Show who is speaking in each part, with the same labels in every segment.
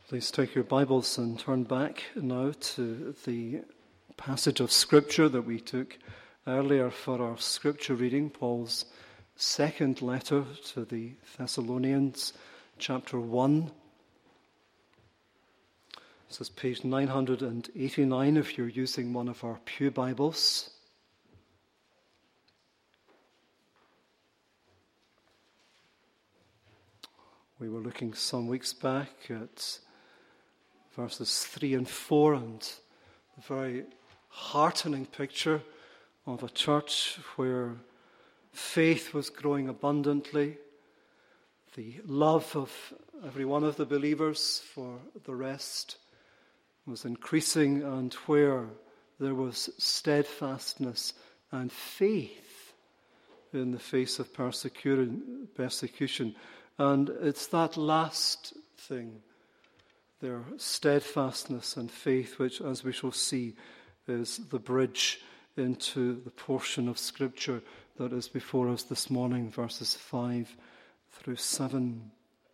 Speaker 1: Please take your Bibles and turn back now to the passage of Scripture that we took earlier for our Scripture reading, Paul's second letter to the Thessalonians, chapter 1. This is page 989 if you're using one of our Pew Bibles. We were looking some weeks back at verses 3 and 4, and a very heartening picture of a church where faith was growing abundantly, the love of every one of the believers for the rest was increasing, and where there was steadfastness and faith in the face of persecution. And it's that last thing, their steadfastness and faith, which, as we shall see, is the bridge into the portion of Scripture that is before us this morning, verses 5 through 7.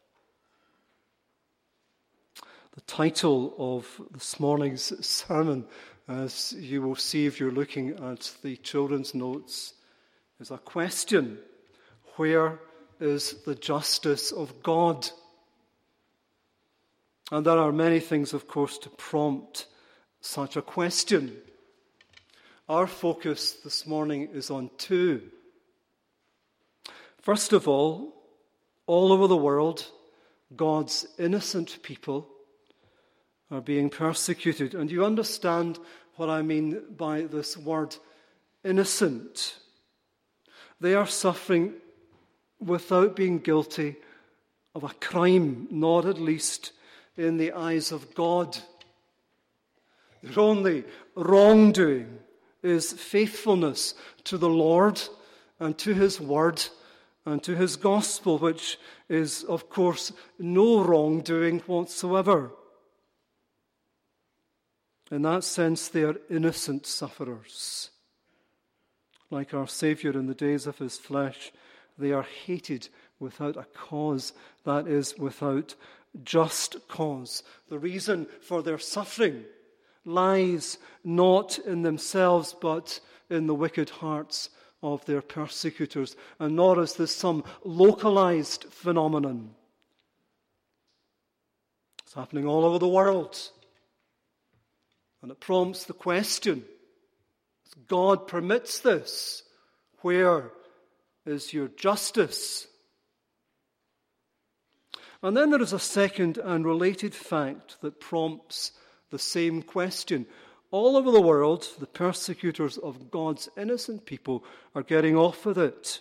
Speaker 1: The title of this morning's sermon, as you will see if you're looking at the children's notes, is a question: where is the justice of God? And there are many things, of course, to prompt such a question. Our focus this morning is on two. First of all over the world, God's innocent people are being persecuted. And you understand what I mean by this word innocent. They are suffering without being guilty of a crime, not at least in the eyes of God. Their only wrongdoing is faithfulness to the Lord and to His Word and to His Gospel, which is, of course, no wrongdoing whatsoever. In that sense, they are innocent sufferers. Like our Saviour in the days of His flesh, they are hated without a cause, that is, without just cause. The reason for their suffering lies not in themselves, but in the wicked hearts of their persecutors. And nor is this some localized phenomenon. It's happening all over the world. And it prompts the question: God permits this. Where is your justice? And then there is a second and related fact that prompts the same question. All over the world, the persecutors of God's innocent people are getting off with it.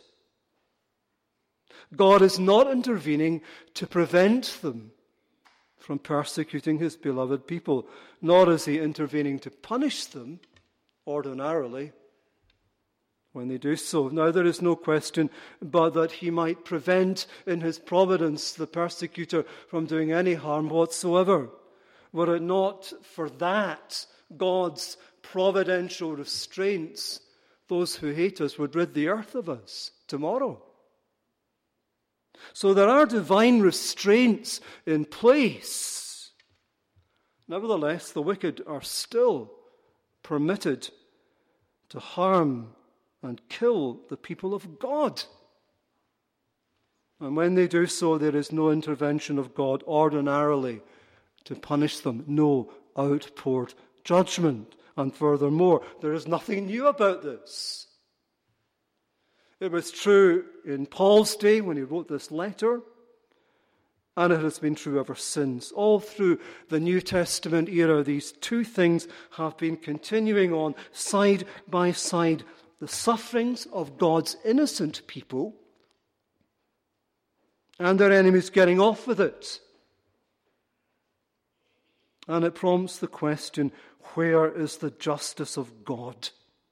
Speaker 1: God is not intervening to prevent them from persecuting His beloved people, nor is He intervening to punish them ordinarily when they do so. Now, there is no question but that He might prevent in His providence the persecutor from doing any harm whatsoever. Were it not for that, God's providential restraints, those who hate us would rid the earth of us tomorrow. So there are divine restraints in place. Nevertheless, the wicked are still permitted to harm and kill the people of God. And when they do so, there is no intervention of God ordinarily to punish them, no outpoured judgment. And furthermore, there is nothing new about this. It was true in Paul's day when he wrote this letter, and it has been true ever since. All through the New Testament era, these two things have been continuing on side by side: the sufferings of God's innocent people and their enemies getting off with it. And it prompts the question: where is the justice of God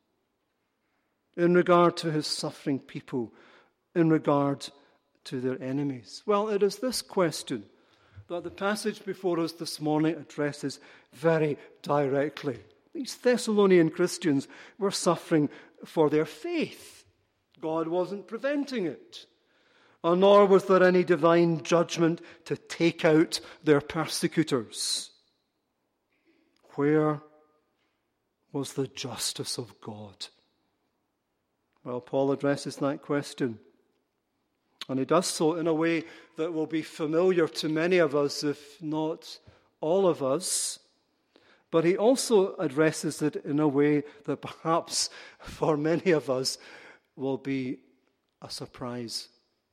Speaker 1: in regard to His suffering people, in regard to their enemies? Well, it is this question that the passage before us this morning addresses very directly. These Thessalonian Christians were suffering for their faith. God wasn't preventing it. nor was there any divine judgment to take out their persecutors. Where was the justice of God? Well, Paul addresses that question. And he does so in a way that will be familiar to many of us, if not all of us. But he also addresses it in a way that perhaps for many of us will be a surprise.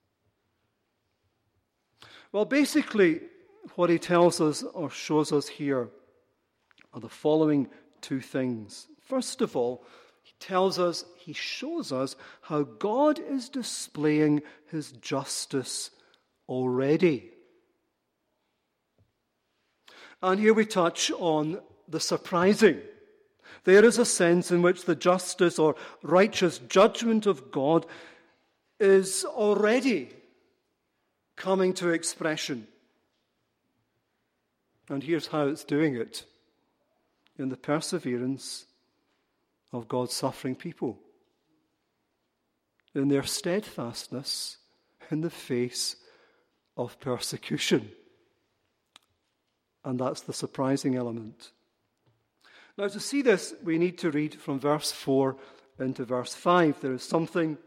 Speaker 1: Well, basically, what he tells us or shows us here are the following two things. First of all, he shows us how God is displaying his justice already. And here we touch on the surprising. There is a sense in which the justice or righteous judgment of God is already coming to expression. And here's how it's doing it: in the perseverance of God's suffering people, in their steadfastness in the face of persecution. And that's the surprising element. Now, to see this, we need to read from verse 4 into verse 5. There is something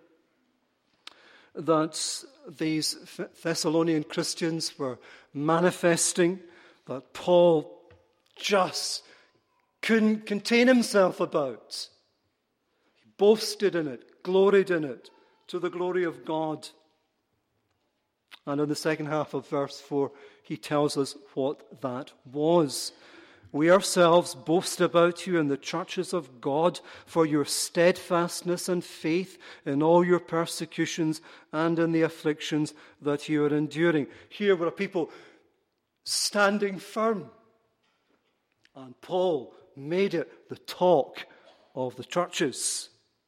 Speaker 1: that these Thessalonian Christians were manifesting that Paul just couldn't contain himself about. He boasted in it, gloried in it, to the glory of God. And in the second half of verse 4, he tells us what that was. We ourselves boast about you in the churches of God for your steadfastness and faith in all your persecutions and in the afflictions that you are enduring. Here were people standing firm. And Paul made it the talk of the churches.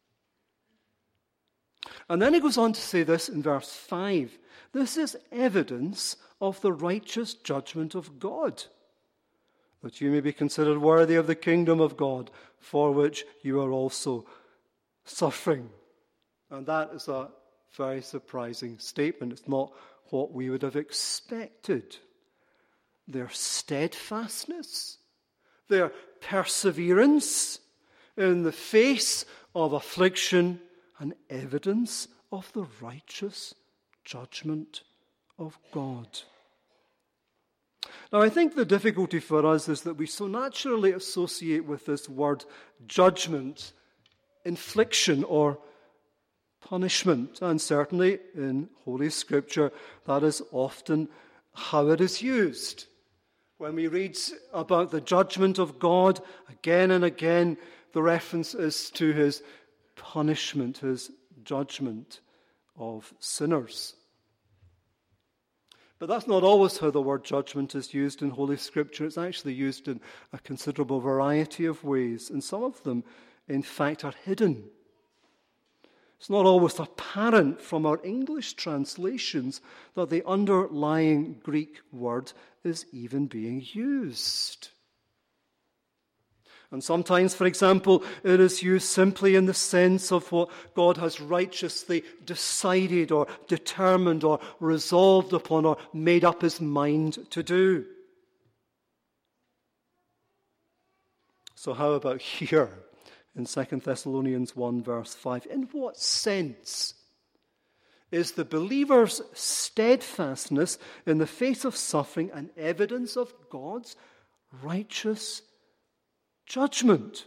Speaker 1: And then he goes on to say this in verse 5. This is evidence of the righteous judgment of God, that you may be considered worthy of the kingdom of God, for which you are also suffering. And that is a very surprising statement. It's not what we would have expected. Their steadfastness, their perseverance in the face of affliction, and evidence of the righteous judgment of God. Now, I think the difficulty for us is that we so naturally associate with this word judgment, infliction, or punishment. And certainly in Holy Scripture, that is often how it is used. When we read about the judgment of God, again and again, the reference is to his punishment, his judgment of sinners. But that's not always how the word judgment is used in Holy Scripture. It's actually used in a considerable variety of ways, and some of them, in fact, are hidden. It's not always apparent from our English translations that the underlying Greek word is even being used. And sometimes, for example, it is used simply in the sense of what God has righteously decided or determined or resolved upon or made up his mind to do. So how about here in 2 Thessalonians 1 verse 5? In what sense is the believer's steadfastness in the face of suffering an evidence of God's righteous judgment?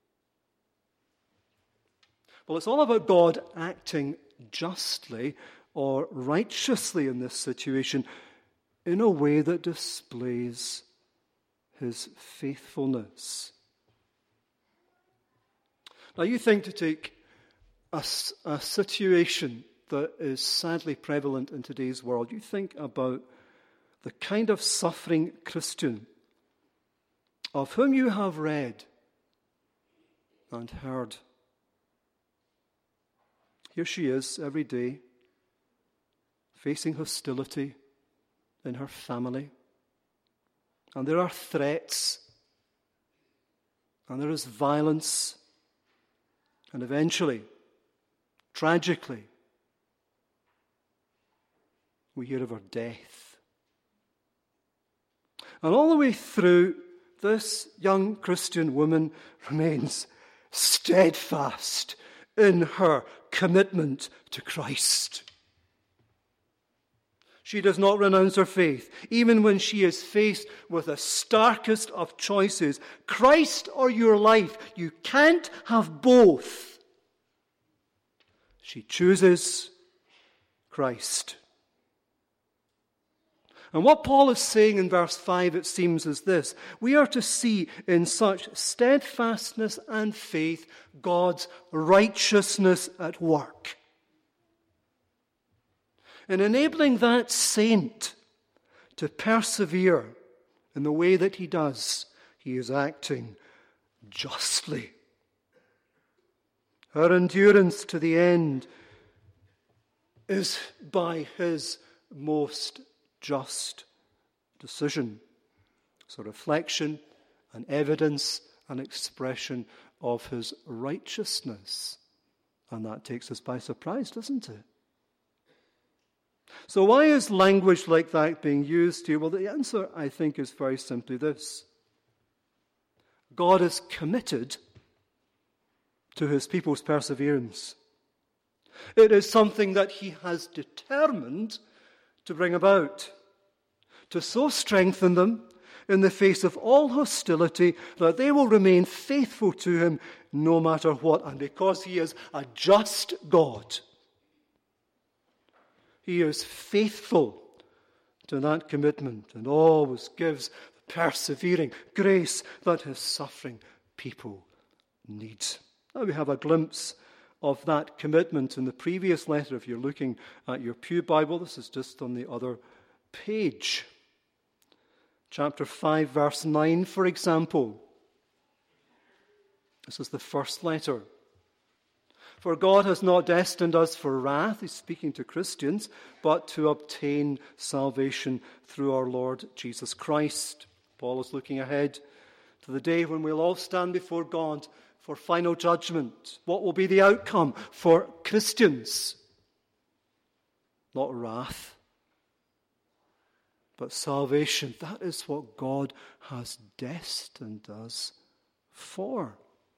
Speaker 1: Well, it's all about God acting justly or righteously in this situation in a way that displays his faithfulness. Now, you think to take a situation that is sadly prevalent in today's world, you think about the kind of suffering Christian of whom you have read and heard. Here she is every day, facing hostility in her family. And there are threats, and there is violence, and eventually, tragically, we hear of her death. And all the way through, this young Christian woman remains steadfast in her commitment to Christ. She does not renounce her faith, even when she is faced with the starkest of choices. Christ or your life, you can't have both. She chooses Christ. And what Paul is saying in verse 5, it seems, is this: we are to see in such steadfastness and faith God's righteousness at work. In enabling that saint to persevere in the way that he does, he is acting justly. Her endurance to the end is by his most just decision. It's a reflection, an evidence, an expression of his righteousness. And that takes us by surprise, doesn't it? So why is language like that being used here? Well, the answer, I think, is very simply this: God is committed to his people's perseverance. It is something that he has determined to bring about, to so strengthen them in the face of all hostility that they will remain faithful to him no matter what. And because he is a just God, he is faithful to that commitment and always gives the persevering grace that his suffering people need. Now we have a glimpse of that commitment in the previous letter. If you're looking at your Pew Bible, this is just on the other page. Chapter 5, verse 9, for example. This is the first letter. For God has not destined us for wrath, he's speaking to Christians, but to obtain salvation through our Lord Jesus Christ. Paul is looking ahead to the day when we'll all stand before God for final judgment. What will be the outcome for Christians? Not wrath, but salvation. That is what God has destined us for.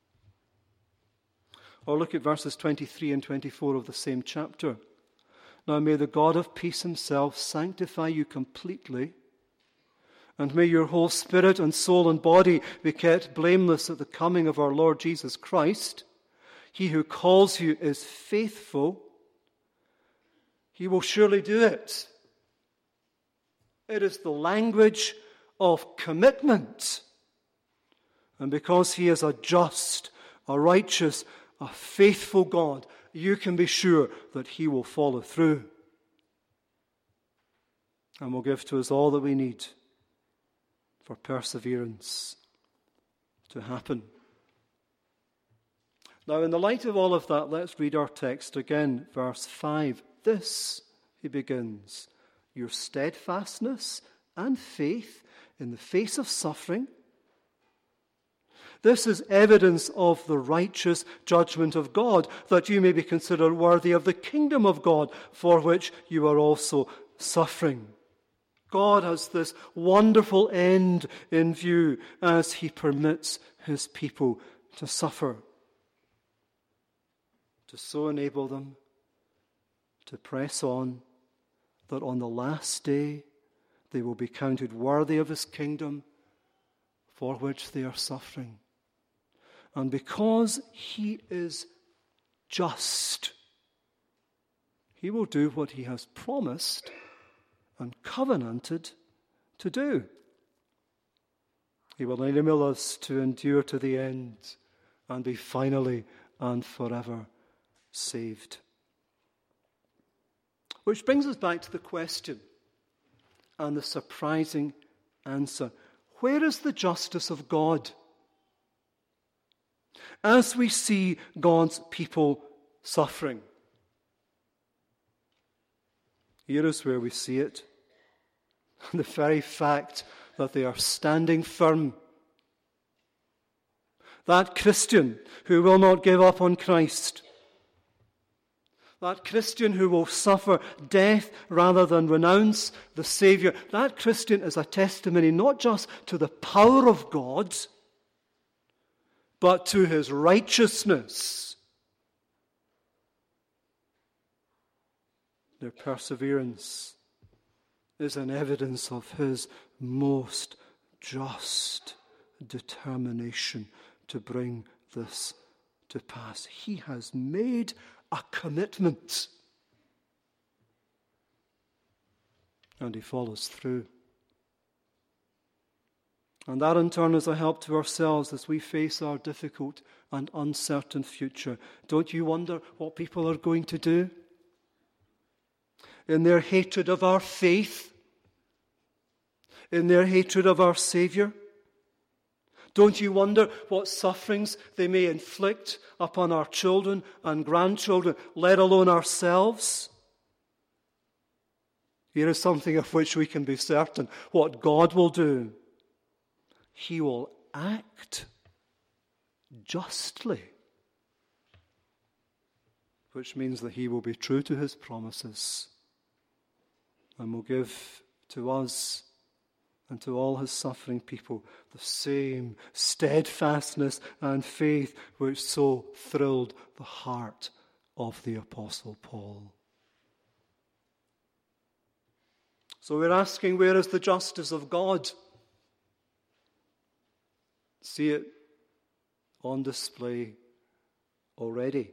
Speaker 1: Or look at verses 23 and 24 of the same chapter. Now may the God of peace himself sanctify you completely, and may your whole spirit and soul and body be kept blameless at the coming of our Lord Jesus Christ. He who calls you is faithful. He will surely do it. It is the language of commitment. And because he is a just, a righteous, a faithful God, you can be sure that he will follow through and will give to us all that we need for perseverance to happen. Now, in the light of all of that, let's read our text again, verse 5. This, he begins, your steadfastness and faith in the face of suffering. This is evidence of the righteous judgment of God, that you may be considered worthy of the kingdom of God, for which you are also suffering. God has this wonderful end in view as he permits his people to suffer, to so enable them to press on, that on the last day they will be counted worthy of his kingdom for which they are suffering. And because he is just, he will do what he has promised and covenanted to do. He will enable us to endure to the end and be finally and forever saved. Which brings us back to the question and the surprising answer. Where is the justice of God? As we see God's people suffering, here is where we see it. The very fact that they are standing firm. That Christian who will not give up on Christ. that Christian who will suffer death rather than renounce the Saviour, that Christian is a testimony not just to the power of God, but to his righteousness. Their perseverance is an evidence of his most just determination to bring this to pass. He has made a commitment, and he follows through. And that in turn is a help to ourselves as we face our difficult and uncertain future. Don't you wonder what people are going to do in their hatred of our faith, in their hatred of our Saviour? Don't you wonder what sufferings they may inflict upon our children and grandchildren, let alone ourselves? Here is something of which we can be certain. What God will do, He will act justly, which means that He will be true to His promises and will give to us and to all His suffering people the same steadfastness and faith which so thrilled the heart of the Apostle Paul. So we're asking, where is the justice of God? See it on display already.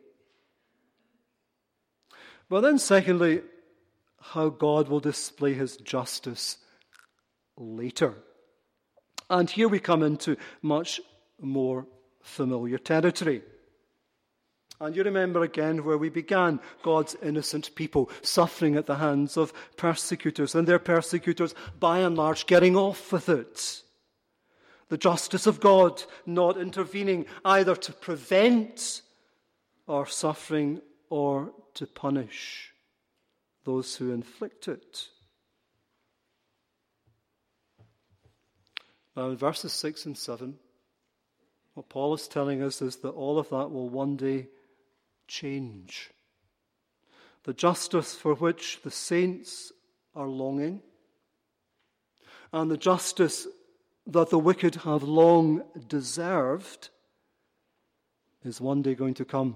Speaker 1: But then secondly, how God will display His justice later. And here we come into much more familiar territory. And you remember again where we began, God's innocent people suffering at the hands of persecutors, and their persecutors by and large getting off with it. The justice of God not intervening either to prevent our suffering or to punish those who inflict it. Now in verses 6 and 7, what Paul is telling us is that all of that will one day change. The justice for which the saints are longing, and the justice that the wicked have long deserved, is one day going to come.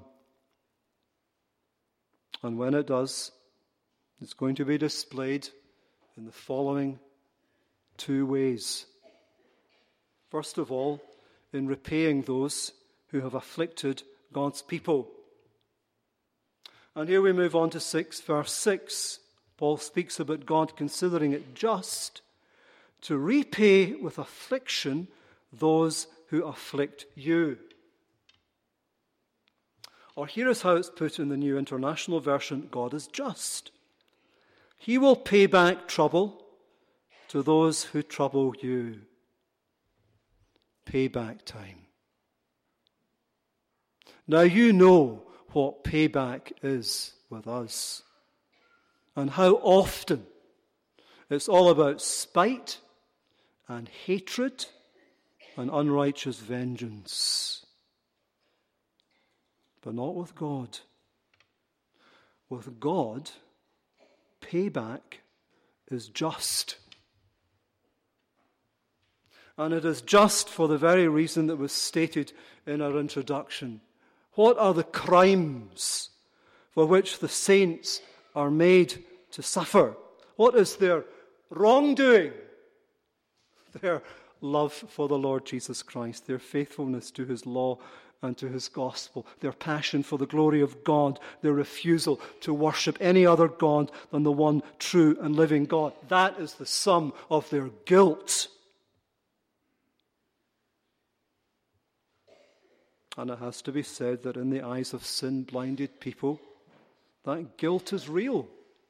Speaker 1: And when it does, it's going to be displayed in the following two ways. First of all, in repaying those who have afflicted God's people. And here we move on to verse 6. Paul speaks about God considering it just to repay with affliction those who afflict you. Or here is how it's put in the New International Version: God is just. He will pay back trouble to those who trouble you. Payback time. Now you know what payback is with us, and how often it's all about spite and hatred and unrighteous vengeance. But not with God. With God, payback is just. And it is just for the very reason that was stated in our introduction. What are the crimes for which the saints are made to suffer? What is their wrongdoing? Their love for the Lord Jesus Christ, their faithfulness to His law and to His gospel, their passion for the glory of God, their refusal to worship any other God than the one true and living God. That is the sum of their guilt. And it has to be said that in the eyes of sin-blinded people, that guilt is real.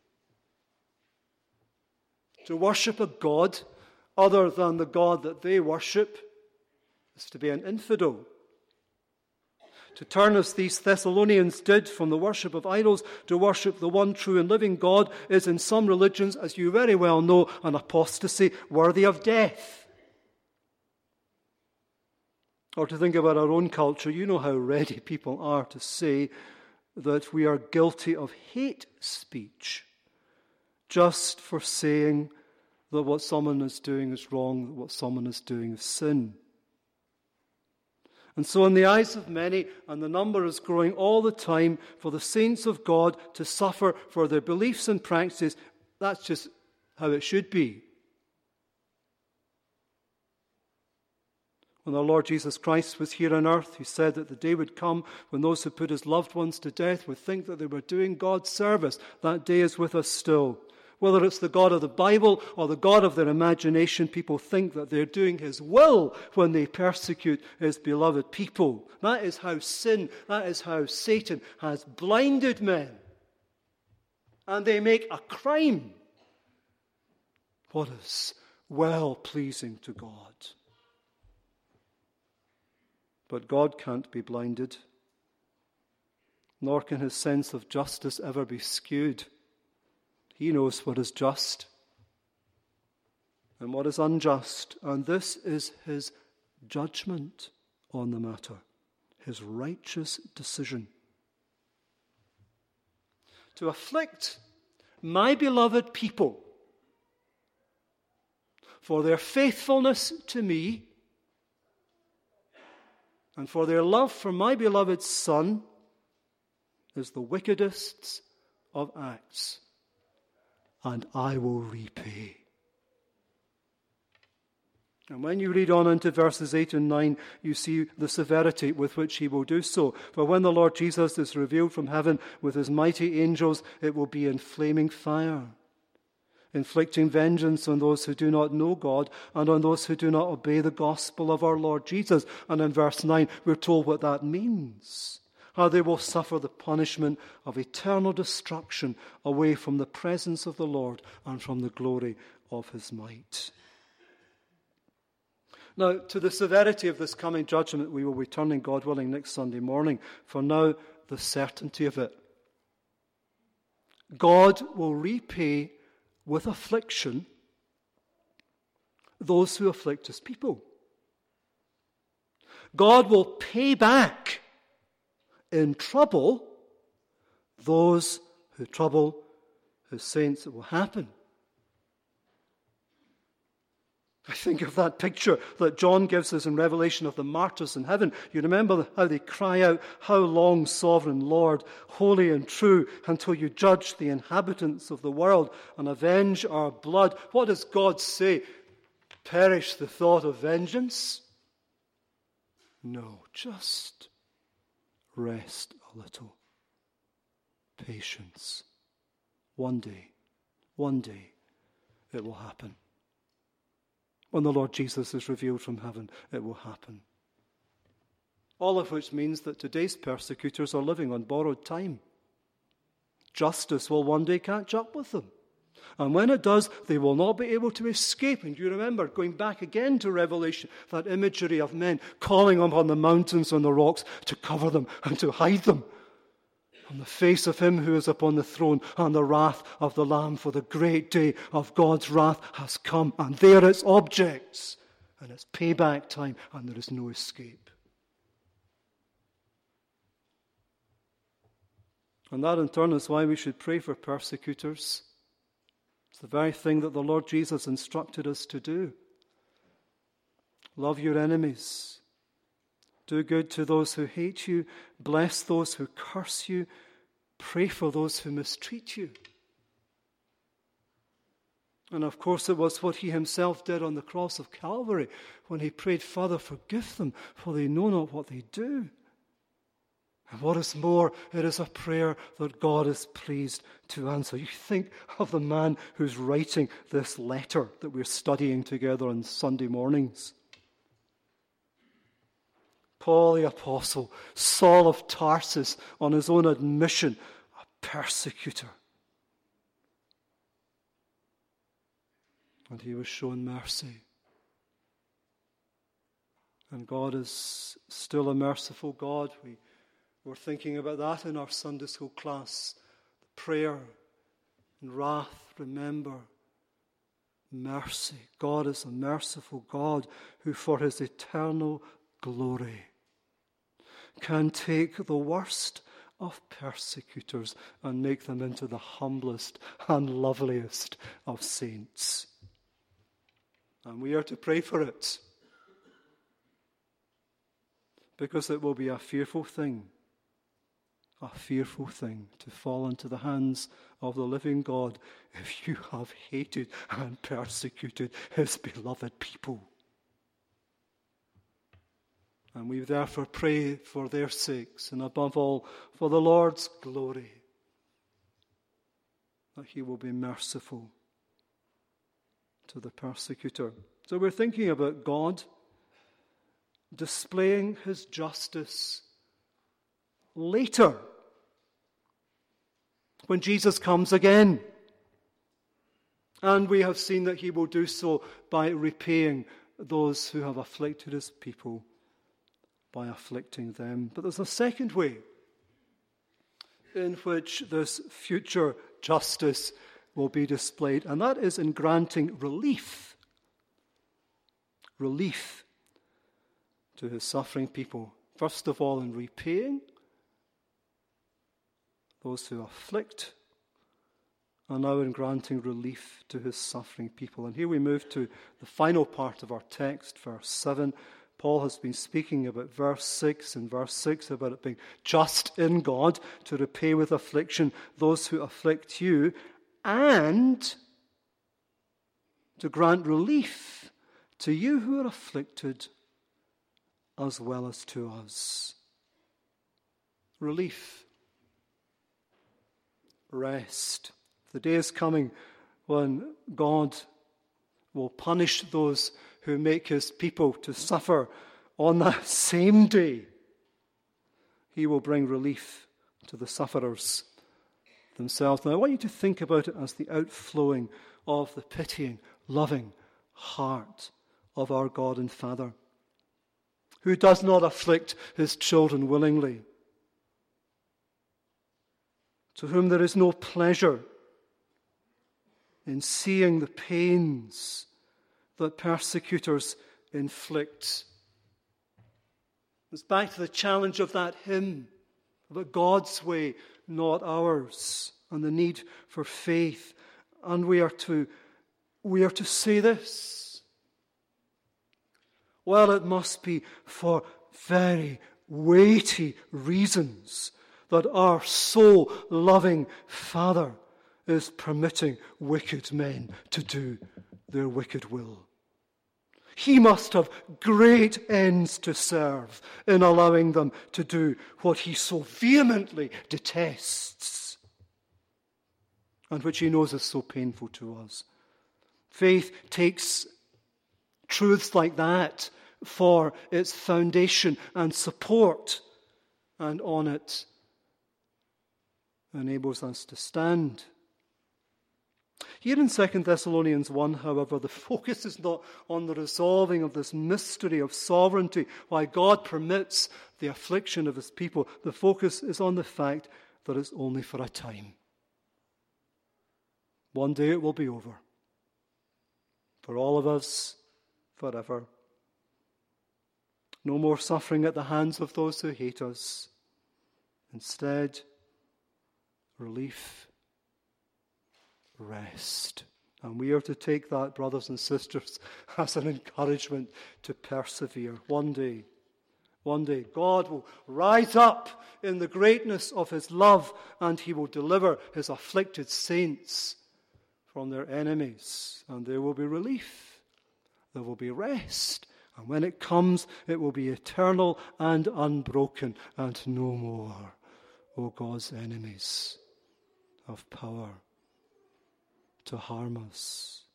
Speaker 1: To worship a God other than the God that they worship is to be an infidel. To turn, as these Thessalonians did, from the worship of idols to worship the one true and living God is in some religions, as you very well know, an apostasy worthy of death. Or to think about our own culture, you know how ready people are to say that we are guilty of hate speech just for saying that what someone is doing is wrong, that what someone is doing is sin. And so in the eyes of many, and the number is growing all the time, for the saints of God to suffer for their beliefs and practices, that's just how it should be. When our Lord Jesus Christ was here on earth, he said that the day would come when those who put his loved ones to death would think that they were doing God's service. That day is with us still. Whether it's the God of the Bible or the God of their imagination, people think that they're doing his will when they persecute his beloved people. That is how sin, that is how Satan has blinded men. And they make a crime what is well-pleasing to God. But God can't be blinded, nor can his sense of justice ever be skewed. He knows what is just and what is unjust, and this is his judgment on the matter, his righteous decision. To afflict my beloved people for their faithfulness to me and for their love for my beloved Son is the wickedest of acts, and I will repay. And when you read on into verses 8 and 9, you see the severity with which he will do so. For when the Lord Jesus is revealed from heaven with his mighty angels, it will be in flaming fire, inflicting vengeance on those who do not know God and on those who do not obey the gospel of our Lord Jesus. And in verse 9, we're told what that means. How they will suffer the punishment of eternal destruction away from the presence of the Lord and from the glory of his might. Now, to the severity of this coming judgment, we will be turning, God willing, next Sunday morning. For now, the certainty of it. God will repay with affliction those who afflict his people. God will pay back in trouble those who trouble his saints. It will happen. I think of that picture that John gives us in Revelation of the martyrs in heaven. You remember how they cry out, "How long, sovereign Lord, holy and true, until you judge the inhabitants of the world and avenge our blood?" What does God say? Perish the thought of vengeance? No, just rest a little. Patience. One day, it will happen. When the Lord Jesus is revealed from heaven, it will happen. All of which means that today's persecutors are living on borrowed time. Justice will one day catch up with them. And when it does, they will not be able to escape. And you remember, going back again to Revelation, that imagery of men calling upon the mountains and the rocks to cover them and to hide them on the face of him who is upon the throne and the wrath of the Lamb, for the great day of God's wrath has come, and there its objects, and it's payback time, and there is no escape. And that in turn is why we should pray for persecutors. It's the very thing that the Lord Jesus instructed us to do. Love your enemies. Do good to those who hate you. Bless those who curse you. Pray for those who mistreat you. And of course it was what he himself did on the cross of Calvary when he prayed, "Father, forgive them, for they know not what they do." And what is more, it is a prayer that God is pleased to answer. You think of the man who's writing this letter that we're studying together on Sunday mornings. Paul the Apostle, Saul of Tarsus, on his own admission, a persecutor. And he was shown mercy. And God is still a merciful God. We were thinking about that in our Sunday school class. The prayer and wrath, remember, mercy. God is a merciful God who for his eternal glory can take the worst of persecutors and make them into the humblest and loveliest of saints. And we are to pray for it, because it will be a fearful thing to fall into the hands of the living God if you have hated and persecuted his beloved people. And we therefore pray for their sakes, and above all, for the Lord's glory, that he will be merciful to the persecutor. So we're thinking about God displaying his justice later, when Jesus comes again. And we have seen that he will do so by repaying those who have afflicted his people, by afflicting them. But there's a second way in which this future justice will be displayed, and that is in granting relief to his suffering people. First of all, in repaying those who afflict, and now in granting relief to his suffering people. And here we move to the final part of our text, verse 7. Paul has been speaking about verse 6, and verse 6 about it being just in God to repay with affliction those who afflict you, and to grant relief to you who are afflicted as well as to us. Relief. Rest. The day is coming when God will punish those who make his people to suffer. On that same day, he will bring relief to the sufferers themselves. Now, I want you to think about it as the outflowing of the pitying, loving heart of our God and Father, who does not afflict his children willingly, to whom there is no pleasure in seeing the pains that persecutors inflict. It's back to the challenge of that hymn about God's way, not ours, and the need for faith. And we are to say this: well, it must be for very weighty reasons that our so loving Father is permitting wicked men to do their wicked will. He must have great ends to serve in allowing them to do what he so vehemently detests, and which he knows is so painful to us. Faith takes truths like that for its foundation and support, and on it enables us to stand. Here in 2 Thessalonians 1, however, the focus is not on the resolving of this mystery of sovereignty, why God permits the affliction of his people. The focus is on the fact that it's only for a time. One day it will be over. For all of us, forever. No more suffering at the hands of those who hate us. Instead, relief, rest. And we are to take that, brothers and sisters, as an encouragement to persevere. One day, God will rise up in the greatness of his love, and he will deliver his afflicted saints from their enemies. And there will be relief. There will be rest. And when it comes, it will be eternal and unbroken, and no more, O God's enemies, of power to harm us.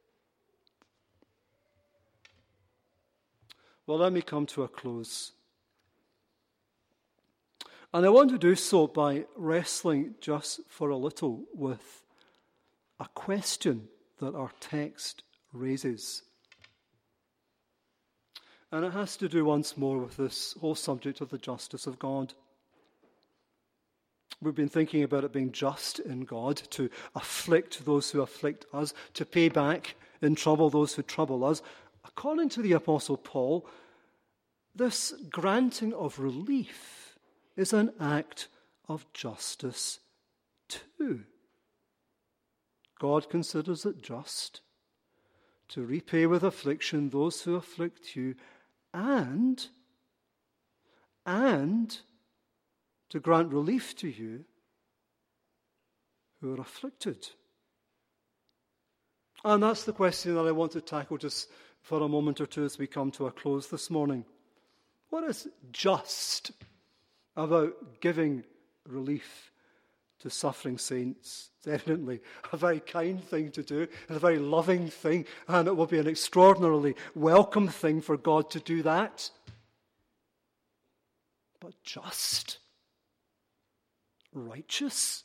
Speaker 1: Well, let me come to a close. And I want to do so by wrestling just for a little with a question that our text raises. And it has to do once more with this whole subject of the justice of God. We've been thinking about it being just in God to afflict those who afflict us, to pay back in trouble those who trouble us. According to the Apostle Paul, this granting of relief is an act of justice too. God considers it just to repay with affliction those who afflict you, and to grant relief to you who are afflicted. And that's the question that I want to tackle just for a moment or two as we come to a close this morning. What is just about giving relief to suffering saints? It's evidently a very kind thing to do, and a very loving thing, and it will be an extraordinarily welcome thing for God to do that. But just? Righteous?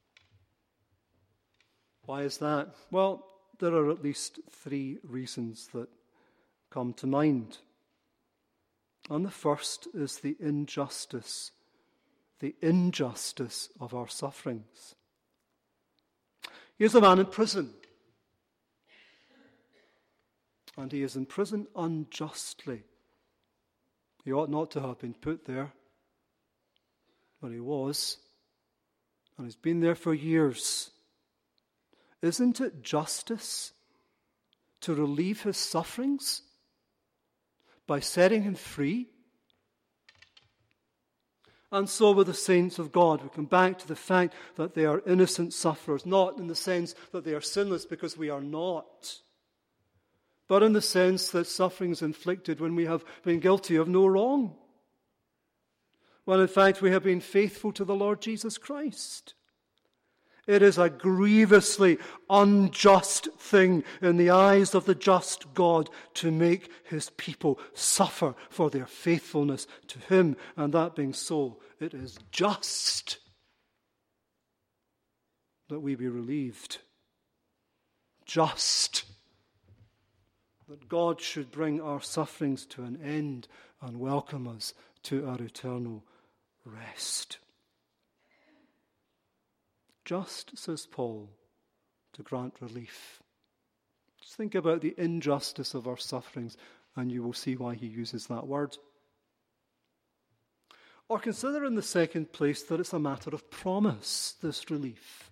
Speaker 1: Why is that? Well, there are at least 3 reasons that come to mind. And the first is the injustice of our sufferings. Here's a man in prison, and he is in prison unjustly. He ought not to have been put there, but he was, and he's been there for years. Isn't it justice to relieve his sufferings by setting him free? And so with the saints of God, we come back to the fact that they are innocent sufferers, not in the sense that they are sinless, because we are not, but in the sense that suffering is inflicted when we have been guilty of no wrong, when in fact we have been faithful to the Lord Jesus Christ. It is a grievously unjust thing in the eyes of the just God to make his people suffer for their faithfulness to him. And that being so, it is just that we be relieved. Just that God should bring our sufferings to an end and welcome us to our eternal rest. Just, says Paul, to grant relief. Just think about the injustice of our sufferings, and you will see why he uses that word. Or consider in the second place that it's a matter of promise, this relief.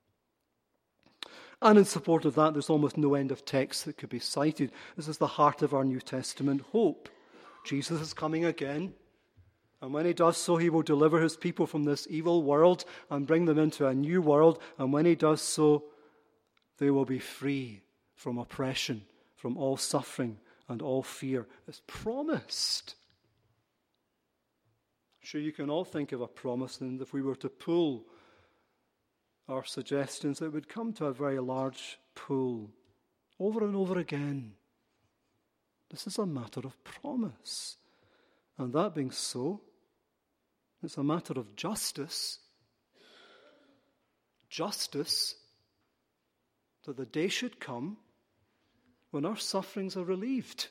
Speaker 1: And in support of that, there's almost no end of text that could be cited. This is the heart of our New Testament hope. Jesus is coming again. And when he does so, he will deliver his people from this evil world and bring them into a new world. And when he does so, they will be free from oppression, from all suffering and all fear. It's promised. Sure, you can all think of a promise, and if we were to pool our suggestions, it would come to a very large pool over and over again. This is a matter of promise. And that being so, it's a matter of justice. Justice, that the day should come when our sufferings are relieved.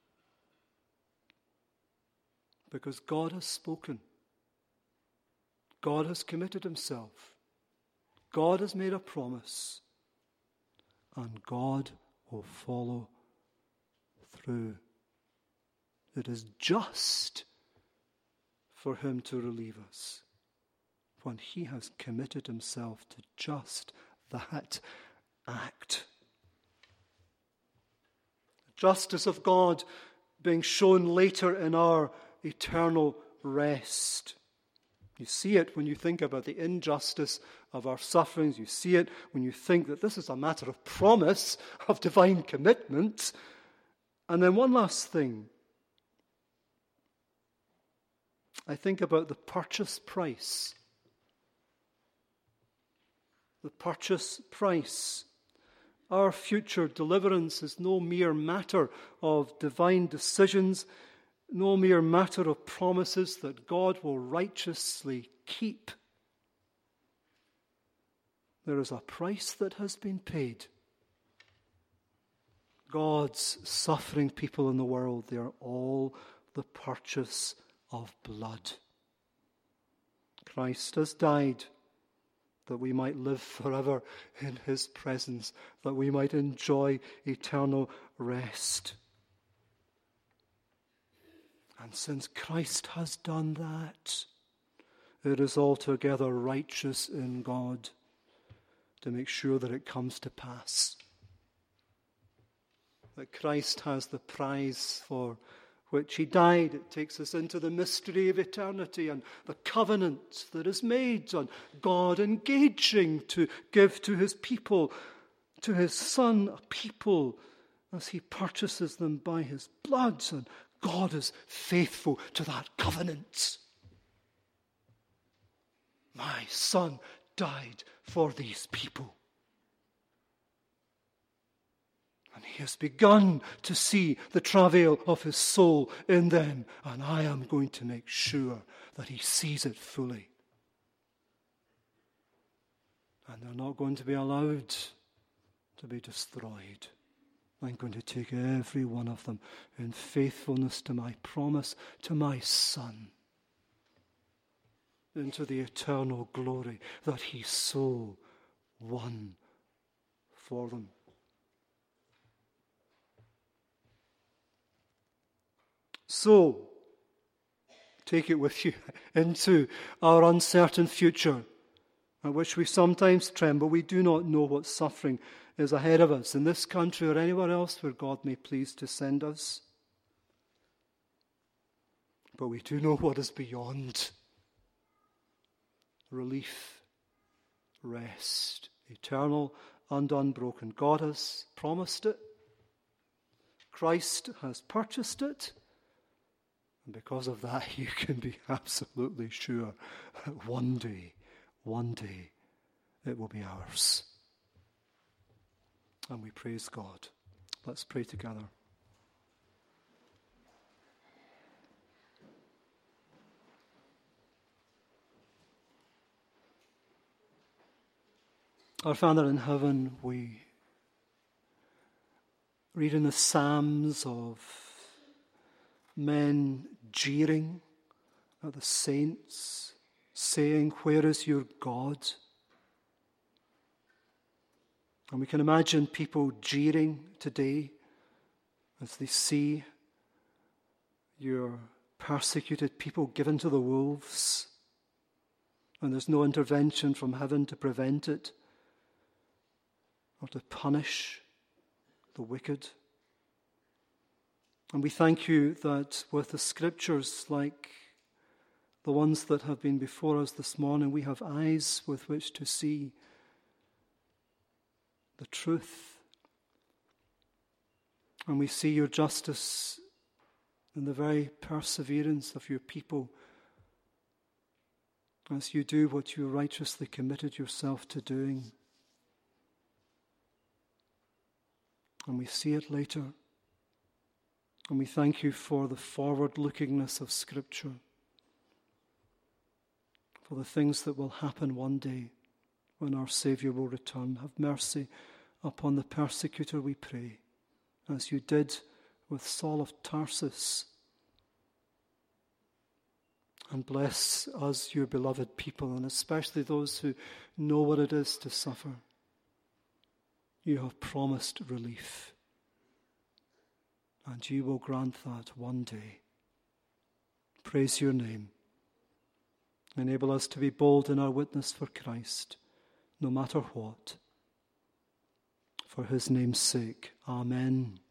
Speaker 1: Because God has spoken. God has committed himself. God has made a promise. And God will follow through. It is just for him to relieve us when he has committed himself to just that act. The justice of God being shown later in our eternal rest. You see it when you think about the injustice of our sufferings. You see it when you think that this is a matter of promise, of divine commitment. And then one last thing. I think about the purchase price. The purchase price. Our future deliverance is no mere matter of divine decisions, no mere matter of promises that God will righteously keep. There is a price that has been paid. God's suffering people in the world, they are all the purchase of blood. Christ has died that we might live forever in his presence, that we might enjoy eternal rest. And since Christ has done that, it is altogether righteous in God to make sure that it comes to pass. That Christ has the prize for which he died. It takes us into the mystery of eternity and the covenant that is made, and God engaging to give to his people, to his Son, a people as he purchases them by his blood. And God is faithful to that covenant. My Son died for these people. And he has begun to see the travail of his soul in them, and I am going to make sure that he sees it fully. And they're not going to be allowed to be destroyed. I'm going to take every one of them in faithfulness to my promise to my Son into the eternal glory that he so won for them. So, take it with you into our uncertain future, at which we sometimes tremble. We do not know what suffering is ahead of us in this country or anywhere else where God may please to send us. But we do know what is beyond. Relief, rest, eternal and unbroken. God has promised it. Christ has purchased it. And because of that, you can be absolutely sure that one day, it will be ours. And we praise God. Let's pray together. Our Father in heaven, we read in the Psalms of men jeering at the saints, saying, "Where is your God?" And we can imagine people jeering today as they see your persecuted people given to the wolves, and there's no intervention from heaven to prevent it or to punish the wicked. And we thank you that with the scriptures like the ones that have been before us this morning, we have eyes with which to see the truth. And we see your justice in the very perseverance of your people as you do what you righteously committed yourself to doing. And we see it later. And we thank you for the forward-lookingness of Scripture, for the things that will happen one day when our Saviour will return. Have mercy upon the persecutor, we pray, as you did with Saul of Tarsus. And bless us, your beloved people, and especially those who know what it is to suffer. You have promised relief, and you will grant that one day. Praise your name. Enable us to be bold in our witness for Christ, no matter what. For his name's sake, amen.